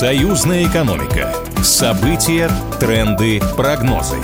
Союзная экономика. События, тренды, прогнозы.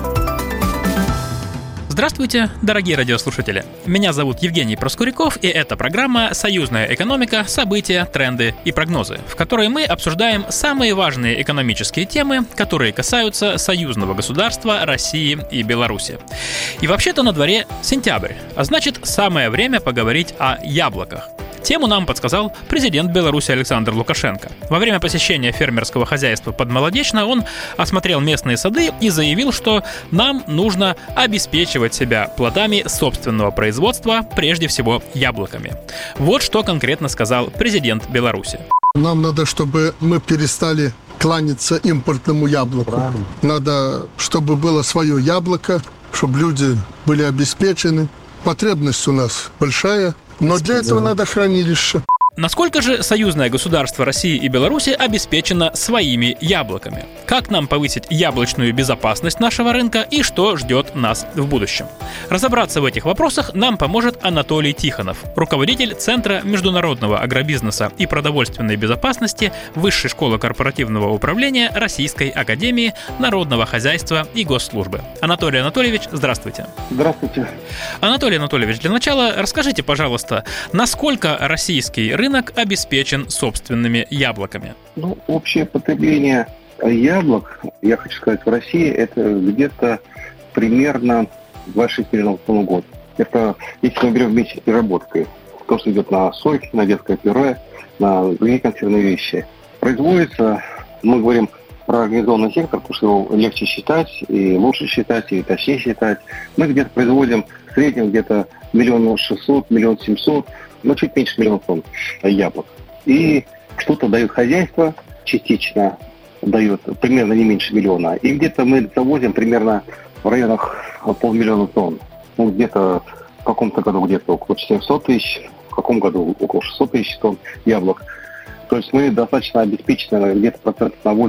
Здравствуйте, дорогие радиослушатели! Меня зовут Евгений Проскуряков, и это программа «Союзная экономика. События, тренды и прогнозы», в которой мы обсуждаем самые важные экономические темы, которые касаются союзного государства России и Беларуси. И вообще-то на дворе сентябрь, а значит, самое время поговорить о яблоках. Тему нам подсказал президент Беларуси Александр Лукашенко. Во время посещения фермерского хозяйства под Молодечно он осмотрел местные сады и заявил, что нам нужно обеспечивать себя плодами собственного производства, прежде всего яблоками. Вот что конкретно сказал президент Беларуси. Нам надо, чтобы мы перестали кланяться импортному яблоку. Правильно. Надо, чтобы было свое яблоко, чтобы люди были обеспечены. Потребность у нас большая. Но для этого надо хранилище. Насколько же союзное государство России и Беларуси обеспечено своими яблоками? Как нам повысить яблочную безопасность нашего рынка и что ждет нас в будущем? Разобраться в этих вопросах нам поможет Анатолий Тихонов, руководитель Центра международного агробизнеса и продовольственной безопасности Высшей школы корпоративного управления Российской академии народного хозяйства и госслужбы. Анатолий Анатольевич, здравствуйте. Здравствуйте. Анатолий Анатольевич, для начала расскажите, пожалуйста, насколько российский рынок обеспечен собственными яблоками? Общее потребление яблок, я хочу сказать, в России это где-то примерно 26 миллионов тонн в год. Это если мы берем вместе с переработкой, то, что идет на сойки, на детское пюре, на другие консервные вещи. Производится, мы говорим про организованный сектор, потому что его легче считать, и лучше считать, и точнее считать. Мы где-то производим в среднем где-то 1 600 000, 1 700 000, чуть меньше 1 миллиона тонн яблок. И что-то дает хозяйство, частично дает примерно не меньше миллиона. И где-то мы завозим примерно в районах 500 000 тонн. Где-то в каком-то году где-то около 400 000, в каком году около 600 000 тонн яблок. То есть мы достаточно обеспечены где-то процентов на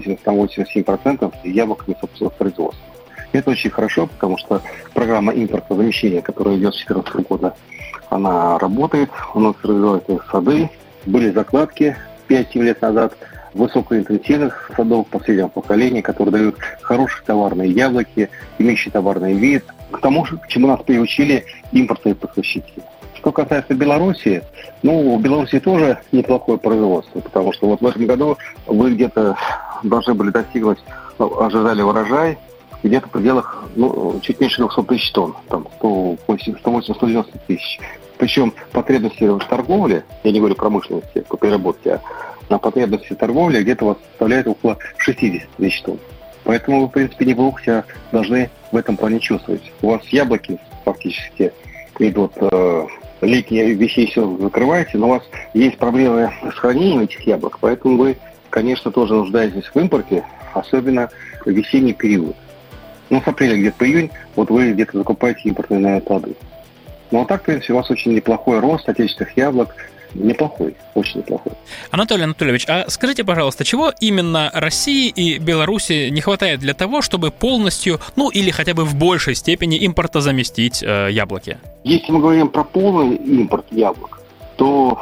80-87% яблоками собственного производства. Это очень хорошо, потому что программа импортозамещения, которая идет с 2014 года, она работает. У нас развиваются сады. Были закладки 5-7 лет назад высокоинтенсивных садов последнего поколения, которые дают хорошие товарные яблоки, имеющие товарный вид. К тому же, к чему нас приучили импортные поставщики. Что касается Беларуси, у Беларуси тоже неплохое производство, потому что вот в этом году вы где-то должны были достигнуть, ожидали урожай, где-то в пределах чуть меньше 200 000 тонн, там 180-190 тысяч. Причем потребности в торговле, я не говорю промышленности, по переработке, а потребности в торговле где-то составляют около 60 000 тонн. Поэтому вы, в принципе, неплохо себя должны в этом плане чувствовать. У вас яблоки фактически идут летние, весенние все закрываете, но у вас есть проблемы с хранением этих яблок, поэтому вы, конечно, тоже нуждаетесь в импорте, особенно в весенний период. С апреля где-то по июнь, вы где-то закупаете импортные плоды. А так, в принципе, у вас очень неплохой рост отечественных яблок. Неплохой, очень неплохой. Анатолий Анатольевич, а скажите, пожалуйста, чего именно России и Беларуси не хватает для того, чтобы полностью, или хотя бы в большей степени импортозаместить яблоки? Если мы говорим про полный импорт яблок, то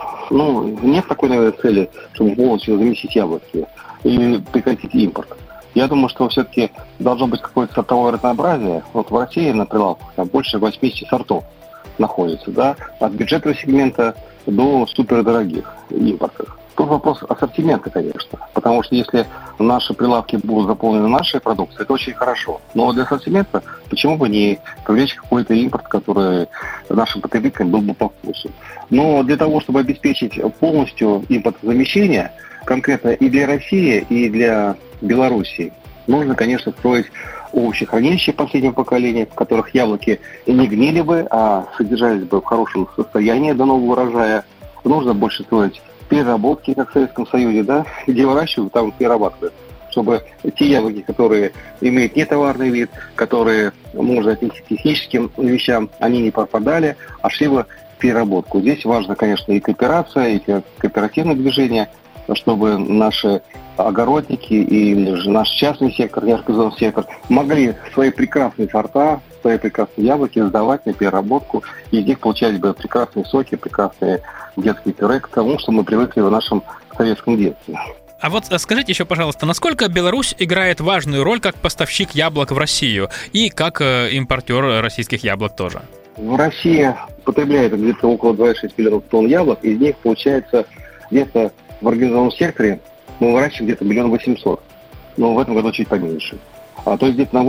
нет такой, наверное, цели, чтобы полностью заместить яблоки или прекратить импорт. Я думаю, что все-таки должно быть какое-то сортовое разнообразие. В России на прилавках больше 80 сортов находится, от бюджетного сегмента до супердорогих импортных. Тут вопрос ассортимента, конечно, потому что если наши прилавки будут заполнены нашей продукцией, это очень хорошо. Но для ассортимента почему бы не привлечь какой-то импорт, который нашим потребителям был бы по вкусу. Но для того, чтобы обеспечить полностью импортозамещение, конкретно и для России, и для Беларуси, нужно, конечно, строить овощехранилища последнего поколения, в которых яблоки не гнили бы, а содержались бы в хорошем состоянии до нового урожая. Нужно больше строить переработки, как в Советском Союзе, где выращивают, там перерабатывают. Чтобы те яблоки, которые имеют нетоварный вид, которые можно отнести к техническим вещам, они не пропадали, а шли бы в переработку. Здесь важно, конечно, и кооперация, и кооперативное движение, чтобы наши огородники и наш частный сектор, неорганизованный сектор могли свои прекрасные сорта, свои прекрасные яблоки сдавать на переработку, и из них получались бы прекрасные соки, прекрасные детские пюре к тому, что мы привыкли в нашем советском детстве. А вот скажите еще, пожалуйста, насколько Беларусь играет важную роль как поставщик яблок в Россию и как импортер российских яблок тоже? В России потребляет где-то около 2,6 миллионов тонн яблок, из них получается где-то в организованном секторе мы выращиваем где-то 1 800 000, но в этом году чуть поменьше. То есть где-то на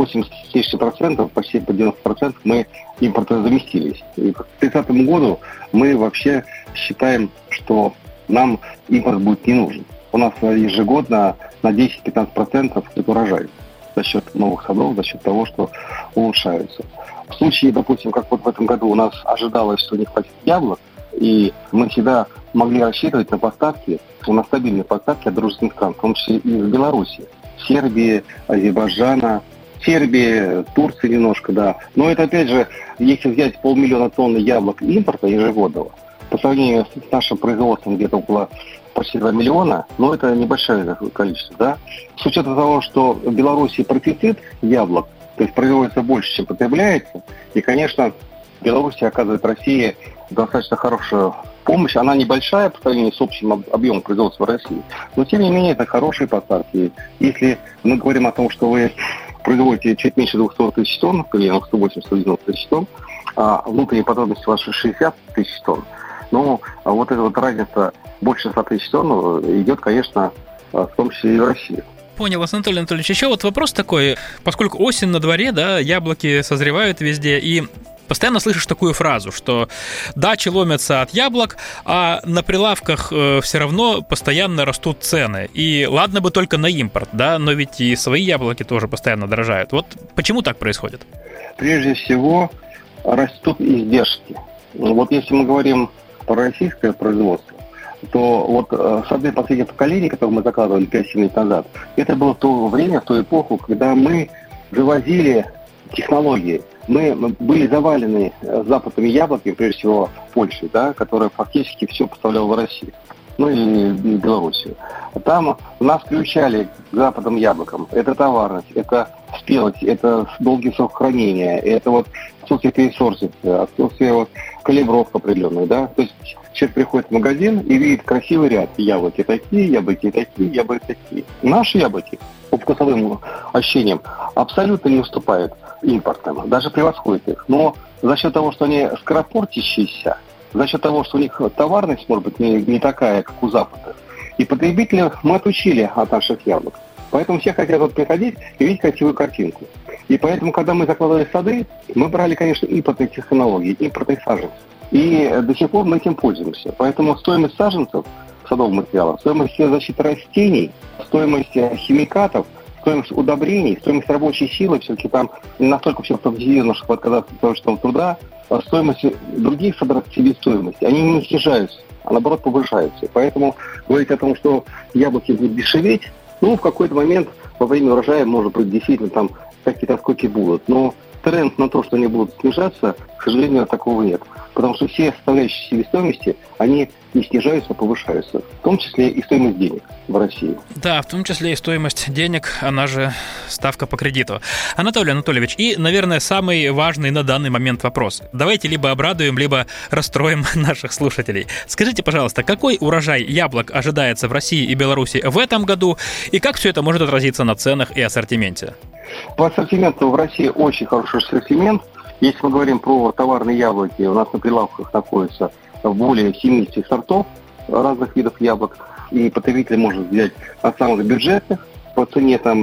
80%, почти по 90% мы импортозаместились. И к 2030 году мы вообще считаем, что нам импорт будет не нужен. У нас ежегодно на 10-15% это урожай за счет новых садов, за счет того, что улучшаются. В случае, допустим, как вот в этом году у нас ожидалось, что не хватит яблок, и мы всегда могли рассчитывать на поставки, на стабильные поставки от дружественных стран, в том числе и из Беларуси, Сербии, Азербайджана, Сербии, Турции немножко, да. Но это, опять же, если взять 500 000 тонн яблок импорта ежегодного, по сравнению с нашим производством где-то около почти 2 миллиона, но это небольшое количество, да. С учетом того, что в Беларуси профицит яблок, то есть производится больше, чем потребляется, и, конечно, Беларусь оказывает России достаточно хорошую помощь. Она небольшая по сравнению с общим объемом производства в России, но, тем не менее, это хорошие поставки. Если мы говорим о том, что вы производите чуть меньше 200 000 тонн, примерно 180-190 000 тонн, а внутренние потребности ваши 60 000 тонн, ну, вот эта вот разница больше 100 000 тонн идет, конечно, в том числе и в России. Понял вас, Анатолий Анатольевич. Еще вот вопрос такой, поскольку осень на дворе, да, яблоки созревают везде, и постоянно слышишь такую фразу, что дачи ломятся от яблок, а на прилавках все равно постоянно растут цены. И ладно бы только на импорт, да, но ведь и свои яблоки тоже постоянно дорожают. Вот почему так происходит? Прежде всего, растут издержки. Вот если мы говорим про российское производство, то вот сады последних поколений, которые мы закладывали 5-7 лет назад, это было то время, в ту эпоху, когда мы вывозили технологии. Мы были завалены западными яблоками, прежде всего Польшей, да, которая фактически все поставляла в Россию, ну и Белоруссию. Там нас приучали к западным яблокам. Это товарность, это спелость, это долгий срок хранения, это вот отсутствие пересорсности, отсутствие вот калибровок определенных, да. То есть человек приходит в магазин и видит красивый ряд. Яблоки такие, яблоки такие, яблоки такие. Наши яблоки по вкусовым ощущениям абсолютно не уступают импортным, даже превосходят их. Но за счет того, что они скоропортящиеся, за счет того, что у них товарность, может быть, не такая, как у западных, и потребителя мы отучили от наших яблок. Поэтому все хотят вот приходить и видеть красивую картинку. И поэтому, когда мы закладывали сады, мы брали, конечно, импортные технологии, импортные саженцы. И до сих пор мы этим пользуемся. Поэтому стоимость саженцев, садовых материалов, стоимость защиты растений, стоимость химикатов, стоимость удобрений, стоимость рабочей силы, все-таки там не настолько все автоматизировано, чтобы отказаться от того труда, а стоимость других себестоимости, они не снижаются, а наоборот повышаются. И поэтому говорить о том, что яблоки будут дешеветь, ну, в какой-то момент во время урожая, может быть, действительно там какие-то отскоки будут. Но тренд на то, что они будут снижаться, к сожалению, такого нет. Потому что все составляющие себестоимости, они не снижаются, а повышаются. В том числе и стоимость денег в России. Да, в том числе и стоимость денег, она же ставка по кредиту. Анатолий Анатольевич, и, наверное, самый важный на данный момент вопрос. Давайте либо обрадуем, либо расстроим наших слушателей. Скажите, пожалуйста, какой урожай яблок ожидается в России и Беларуси в этом году, и как все это может отразиться на ценах и ассортименте? По ассортименту в России очень хороший ассортимент. Если мы говорим про товарные яблоки, у нас на прилавках находится более 70 сортов разных видов яблок. И потребитель может взять от самых бюджетных по цене там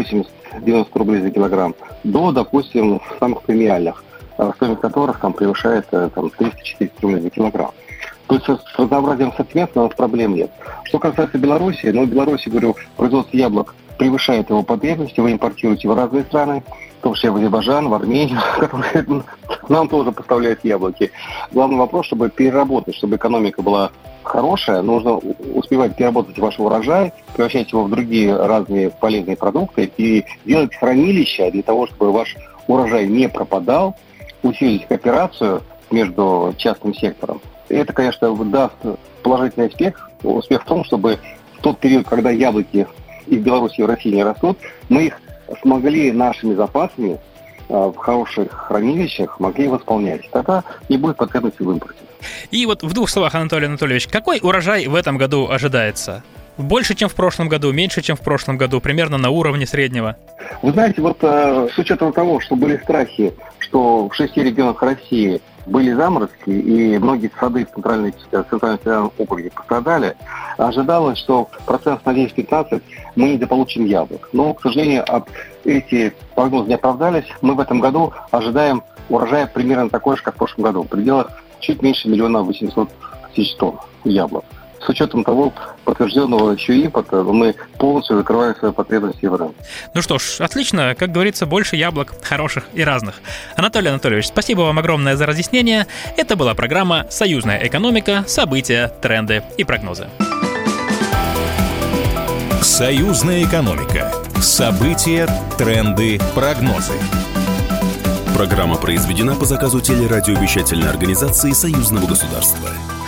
80-90 рублей за килограмм до, допустим, самых премиальных, стоимость которых там превышает там, 300-400 рублей за килограмм. То есть с разнообразием ассортимента у нас проблем нет. Что касается Беларуси, в Беларуси, говорю, производство яблок превышает его потребности, вы импортируете в разные страны, в том числе в Азербайджан, в Армению, которые нам тоже поставляют яблоки. Главный вопрос, чтобы переработать, чтобы экономика была хорошая, нужно успевать переработать ваш урожай, превращать его в другие разные полезные продукты и делать хранилища для того, чтобы ваш урожай не пропадал, усилить кооперацию между частным сектором. И это, конечно, даст положительный успех в том, чтобы в тот период, когда яблоки и в Беларуси, и в России не растут, мы их смогли нашими запасами в хороших хранилищах могли восполнять. Тогда не будет потребности в импорте. И вот в двух словах, Анатолий Анатольевич, какой урожай в этом году ожидается? Больше, чем в прошлом году, меньше, чем в прошлом году, примерно на уровне среднего? Вы знаете, вот с учетом того, что были страхи, что в 6 регионах России были заморозки, и многие сады в центральном федеральном округе пострадали, ожидалось, что процентов на 10-15 мы недополучим яблок. Но, к сожалению, эти прогнозы не оправдались. Мы в этом году ожидаем урожая примерно такой же, как в прошлом году, в пределах чуть меньше 1 800 000 тонн яблок. С учетом того подтвержденного еще импорта, мы полностью закрываем свои потребности в рынке. Ну что ж, отлично. Как говорится, больше яблок, хороших и разных. Анатолий Анатольевич, спасибо вам огромное за разъяснение. Это была программа «Союзная экономика. События, тренды и прогнозы». Союзная экономика. События, тренды, прогнозы. Программа произведена по заказу телерадиовещательной организации Союзного государства.